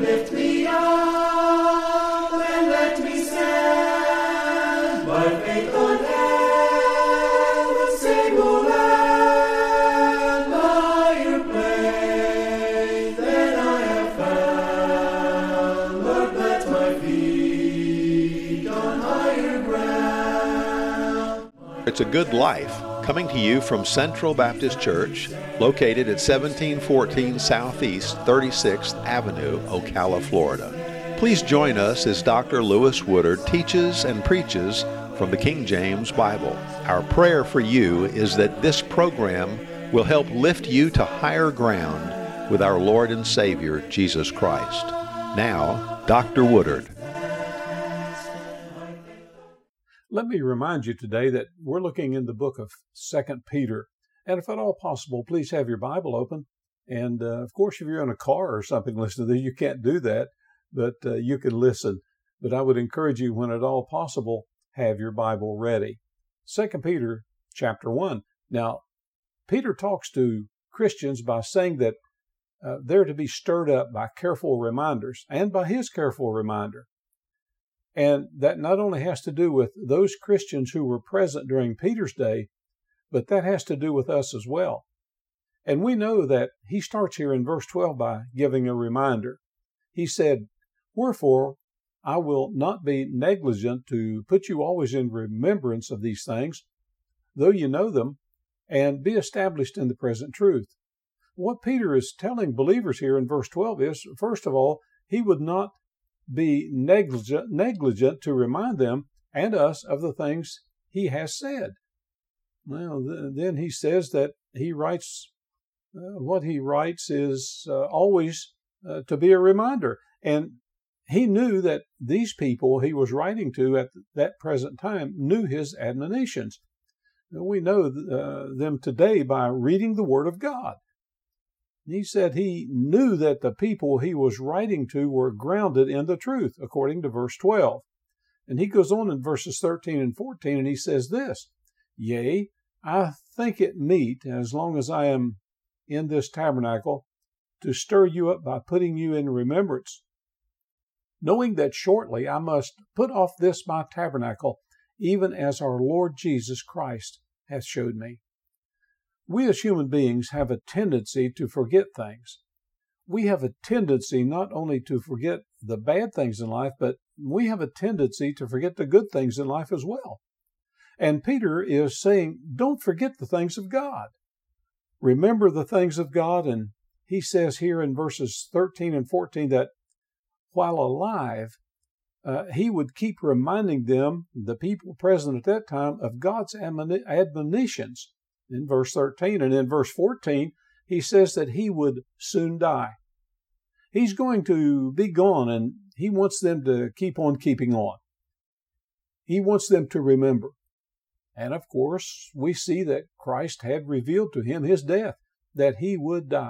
lift me up and let me stand by faith on heaven's stable land, higher place than I have found. Lord, plant my feet on higher ground. It's a Good Life, coming to you from Central Baptist Church, located at 1714 Southeast 36th Avenue, Ocala, Florida. Please join us as Dr. Lewis Woodard teaches and preaches from the King James Bible. Our prayer for you is that this program will help lift you to higher ground with our Lord and Savior, Jesus Christ. Now, Dr. Woodard. Let me remind you today that we're looking in the book of 2 Peter. And if at all possible, please have your Bible open. And of course, if you're in a car or something listening to this, you can't do that, but you can listen. But I would encourage you, when at all possible, have your Bible ready. 2 Peter chapter 1. Now, Peter talks to Christians by saying that they're to be stirred up by careful reminders and by his careful reminder. And that not only has to do with those Christians who were present during Peter's day, but that has to do with us as well. And we know that he starts here in verse 12 by giving a reminder. He said, "Wherefore I will not be negligent to put you always in remembrance of these things, though you know them, and be established in the present truth." What Peter is telling believers here in verse 12 is, first of all, he would not be negligent to remind them and us of the things he has said. Well, then he says that he writes, what he writes is always to be a reminder. And he knew that these people he was writing to at that present time knew his admonitions. We know them today by reading the Word of God. He said he knew that the people he was writing to were grounded in the truth, according to verse 12. And he goes on in verses 13 and 14, and he says this, "Yea, I think it meet, as long as I am in this tabernacle, to stir you up by putting you in remembrance, knowing that shortly I must put off this my tabernacle, even as our Lord Jesus Christ hath showed me." We as human beings have a tendency to forget things. We have a tendency not only to forget the bad things in life, but we have a tendency to forget the good things in life as well. And Peter is saying, don't forget the things of God. Remember the things of God. And he says here in verses 13 and 14 that while alive, he would keep reminding them, the people present at that time, of God's admonitions. In verse 13 and in verse 14, he says that he would soon die. He's going to be gone, and he wants them to keep on keeping on. He wants them to remember. And of course, we see that Christ had revealed to him his death, that he would die.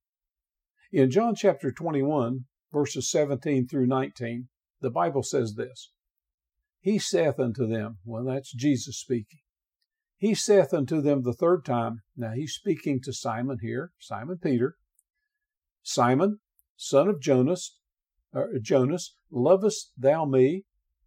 In John chapter 21, verses 17 through 19, the Bible says this, "He saith unto them," well, that's Jesus speaking, "He saith unto them the third time," now he's speaking to Simon here, Simon Peter, "Simon, son of Jonas, lovest thou me?"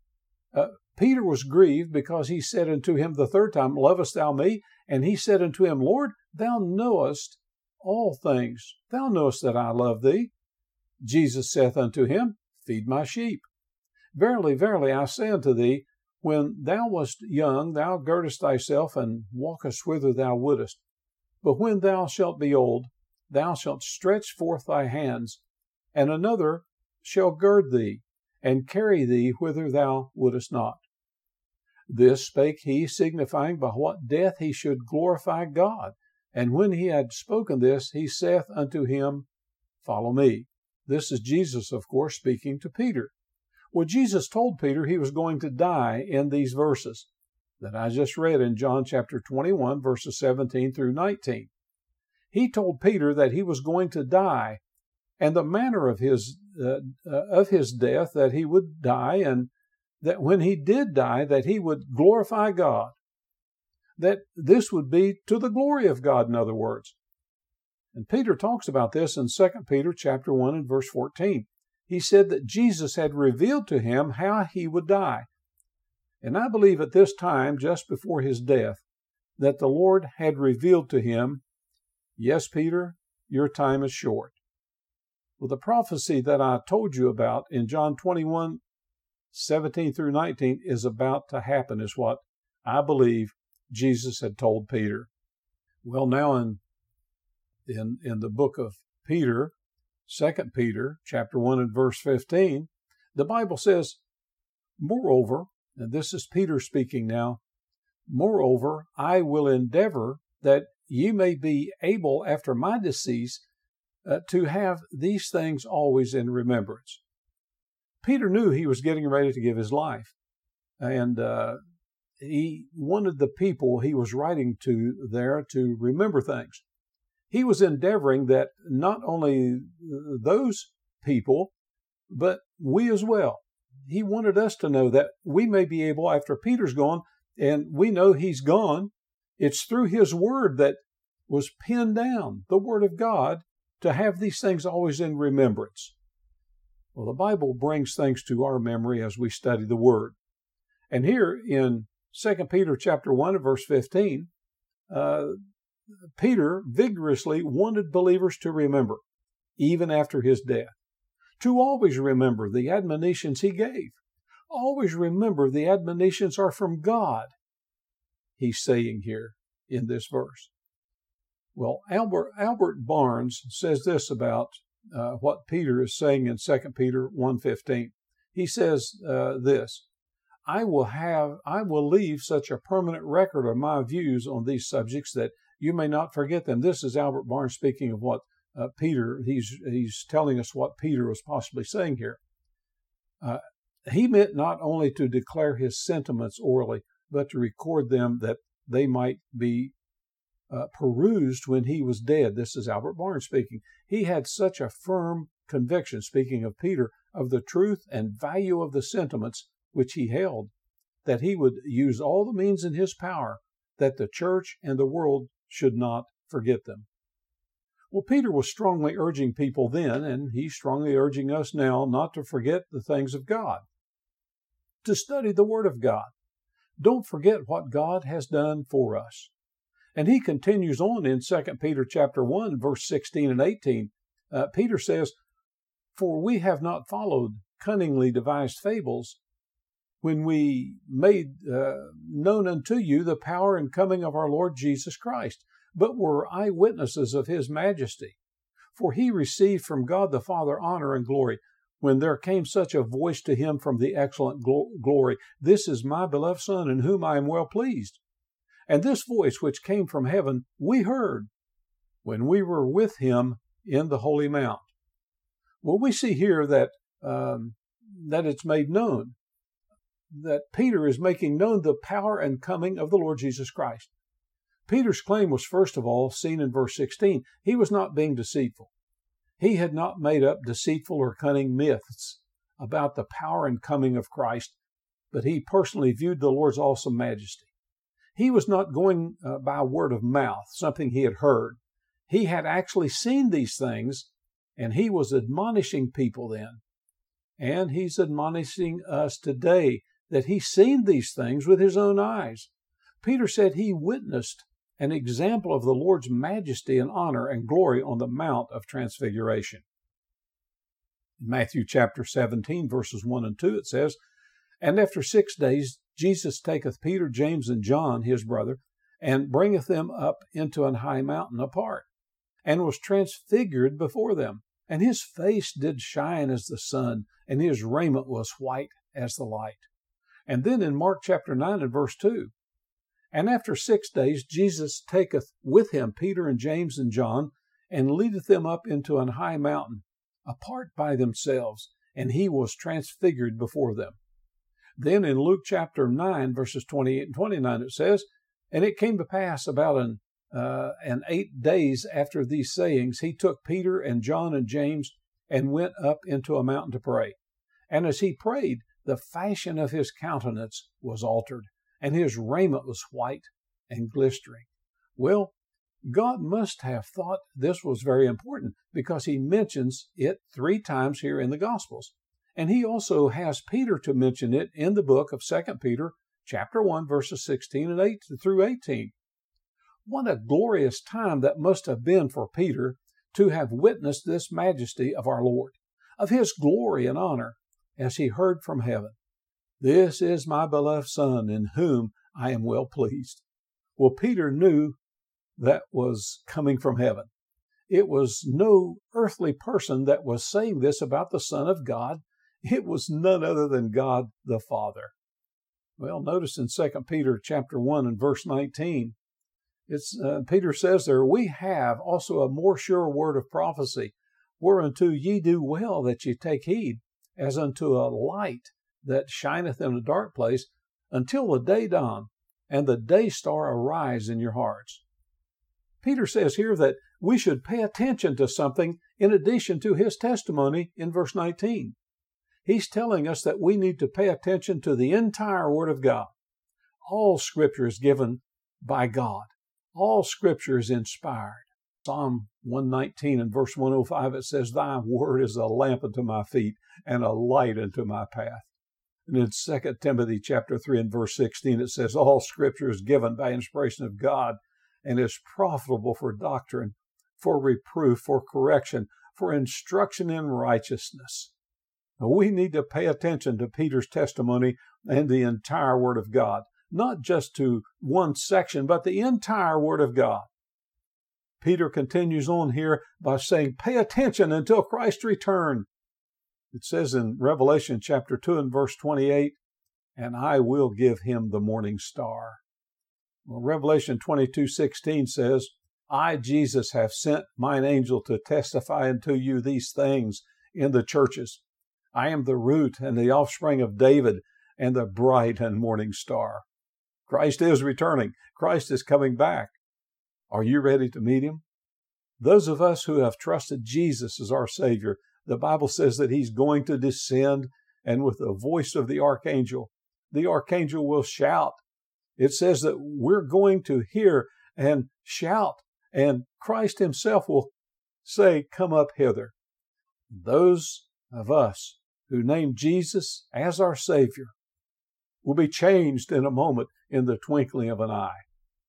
Peter was grieved because he said unto him the third time, "Lovest thou me?" And he said unto him, "Lord, thou knowest all things. Thou knowest that I love thee." Jesus saith unto him, "Feed my sheep. Verily, verily, I say unto thee, when thou wast young, thou girdest thyself and walkest whither thou wouldest. But when thou shalt be old, thou shalt stretch forth thy hands, and another shall gird thee, and carry thee whither thou wouldest not." This spake he, signifying by what death he should glorify God. And when he had spoken this, he saith unto him, "Follow me." This is Jesus, of course, speaking to Peter. Well, Jesus told Peter he was going to die in these verses that I just read in John chapter 21, verses 17 through 19. He told Peter that he was going to die, and the manner of his death, that he would die, and that when he did die, that he would glorify God. That this would be to the glory of God, in other words. And Peter talks about this in 2 Peter chapter 1 and verse 14. he said that Jesus had revealed to him how he would die. And I believe at this time, just before his death, that the Lord had revealed to him, yes, Peter, your time is short. Well, the prophecy that I told you about in John 21:17 through 19 is about to happen, is what I believe Jesus had told Peter. Well, now in the book of Peter, 2 Peter, chapter 1 and verse 15, the Bible says, moreover, and this is Peter speaking now, moreover, I will endeavor that ye may be able after my decease to have these things always in remembrance. Peter knew he was getting ready to give his life, and he wanted the people he was writing to there to remember things. He was endeavoring that not only those people, but we as well. He wanted us to know that we may be able, after Peter's gone, and we know he's gone, it's through his word that was pinned down, the word of God, to have these things always in remembrance. Well, the Bible brings things to our memory as we study the word. And here in 2 Peter chapter 1 and verse 15, Peter vigorously wanted believers to remember, even after his death, to always remember the admonitions he gave. Always remember the admonitions are from God, he's saying here in this verse. Well, Albert Barnes says this about what Peter is saying in 2 Peter 1:15. He says this, I will leave such a permanent record of my views on these subjects that you may not forget them. This is Albert Barnes speaking of what Peter, he's telling us what Peter was possibly saying here. He meant not only to declare his sentiments orally, but to record them that they might be perused when he was dead. This is Albert Barnes speaking. He had such a firm conviction, speaking of Peter, of the truth and value of the sentiments which he held, that he would use all the means in his power that the church and the world should not forget them. Well, Peter was strongly urging people then, and he's strongly urging us now not to forget the things of God, to study the Word of God. Don't forget what God has done for us. And he continues on in 2 Peter chapter 1, verse 16 and 18. Peter says, for we have not followed cunningly devised fables when we made known unto you the power and coming of our Lord Jesus Christ, but were eyewitnesses of his majesty. For he received from God the Father honor and glory, when there came such a voice to him from the excellent glory, this is my beloved Son, in whom I am well pleased. And this voice which came from heaven we heard when we were with him in the holy mount. Well, we see here that it's made known, that Peter is making known the power and coming of the Lord Jesus Christ. Peter's claim was first of all seen in verse 16. He was not being deceitful. He had not made up deceitful or cunning myths about the power and coming of Christ, but he personally viewed the Lord's awesome majesty. He was not going by word of mouth, something he had heard. He had actually seen these things, and he was admonishing people then. And he's admonishing us today that he's seen these things with his own eyes. Peter said he witnessed an example of the Lord's majesty and honor and glory on the Mount of Transfiguration. In Matthew chapter 17, verses 1 and 2, it says, and after 6 days Jesus taketh Peter, James, and John, his brother, and bringeth them up into an high mountain apart, and was transfigured before them. And his face did shine as the sun, and his raiment was white as the light. And then in Mark chapter 9 and verse 2, and after 6 days Jesus taketh with him Peter and James and John, and leadeth them up into an high mountain, apart by themselves, and he was transfigured before them. Then in Luke chapter 9, verses 28 and 29, it says, and it came to pass about an 8 days after these sayings, he took Peter and John and James and went up into a mountain to pray. And as he prayed, the fashion of his countenance was altered, and his raiment was white and glistering. Well, God must have thought this was very important because he mentions it 3 times here in the Gospels. And he also has Peter to mention it in the book of 2 Peter, chapter 1, verses 16 and 8 through 18. What a glorious time that must have been for Peter to have witnessed this majesty of our Lord, of his glory and honor, as he heard from heaven, "This is my beloved Son, in whom I am well pleased." Well, Peter knew that was coming from heaven. It was no earthly person that was saying this about the Son of God. It was none other than God the Father. Well, notice in 2 Peter chapter 1 and verse 19, Peter says there, "We have also a more sure word of prophecy, whereunto ye do well that ye take heed, as unto a light that shineth in a dark place, until the day dawn, and the day star arise in your hearts." Peter says here that we should pay attention to something in addition to his testimony in verse 19. He's telling us that we need to pay attention to the entire Word of God. All Scripture is given by God. All Scripture is inspired. Psalm 119 and verse 105, it says, "Thy word is a lamp unto my feet and a light unto my path." And in 2 Timothy chapter 3 and verse 16, it says, "All Scripture is given by inspiration of God and is profitable for doctrine, for reproof, for correction, for instruction in righteousness." Now, we need to pay attention to Peter's testimony and the entire Word of God, not just to one section, but the entire Word of God. Peter continues on here by saying, pay attention until Christ's return. It says in Revelation chapter 2 and verse 28, "And I will give him the morning star." Well, Revelation 22:16 says, "I, Jesus, have sent mine angel to testify unto you these things in the churches. I am the root and the offspring of David and the bright and morning star." Christ is returning. Christ is coming back. Are you ready to meet him? Those of us who have trusted Jesus as our Savior, the Bible says that he's going to descend, and with the voice of the archangel will shout. It says that we're going to hear and shout, and Christ himself will say, "Come up hither." Those of us who name Jesus as our Savior will be changed in a moment, in the twinkling of an eye.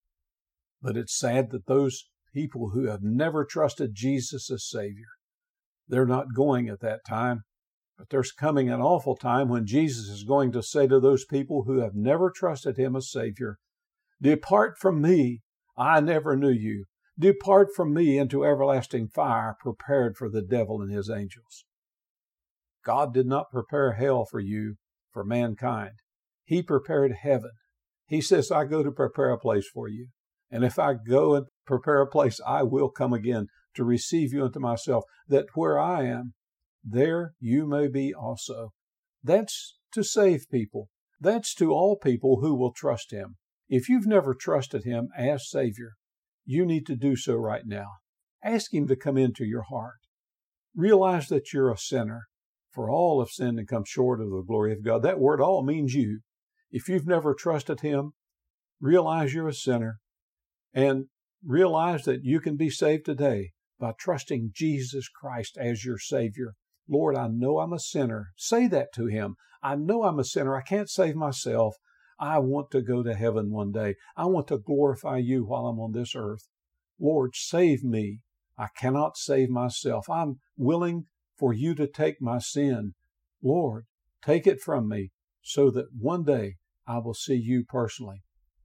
But it's sad that those people who have never trusted Jesus as Savior, they're not going at that time. But there's coming an awful time when Jesus is going to say to those people who have never trusted him as Savior, "Depart from me, I never knew you. Depart from me into everlasting fire, prepared for the devil and his angels." God did not prepare hell for you, for mankind. He prepared heaven. He says, "I go to prepare a place for you. And if I go and prepare a place, I will come again to receive you unto myself, that where I am, there you may be also." That's to save people. That's to all people who will trust him. If you've never trusted him as Savior, you need to do so right now. Ask him to come into your heart. Realize that you're a sinner, for all have sinned and come short of the glory of God. That word all means you. If you've never trusted him, realize you're a sinner, and realize that you can be saved today by trusting Jesus Christ as your Savior. "Lord, I know I'm a sinner." Say that to him. "I know I'm a sinner. I can't save myself. I want to go to heaven one day. I want to glorify you while I'm on this earth. Lord, save me. I cannot save myself. I'm willing for you to take my sin. Lord, take it from me so that one day I will see you personally."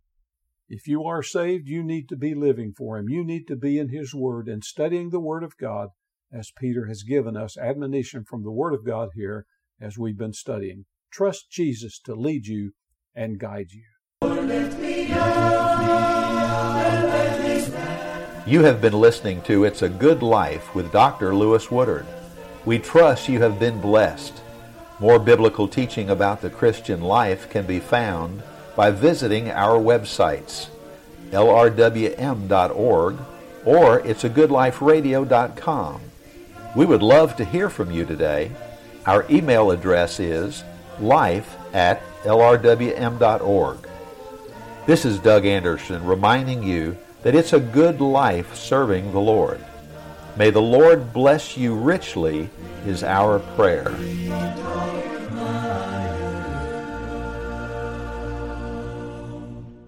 If you are saved, you need to be living for him. You need to be in his Word and studying the Word of God, as Peter has given us admonition from the Word of God here as we've been studying. Trust Jesus to lead you and guide you. You have been listening to It's a Good Life with Dr. Lewis Woodard. We trust you have been blessed. More biblical teaching about the Christian life can be found by visiting our websites, lrwm.org or it'sagoodliferadio.com. We would love to hear from you today. Our email address is life@lrwm.org. This is Doug Anderson reminding you that it's a good life serving the Lord. May the Lord bless you richly is our prayer.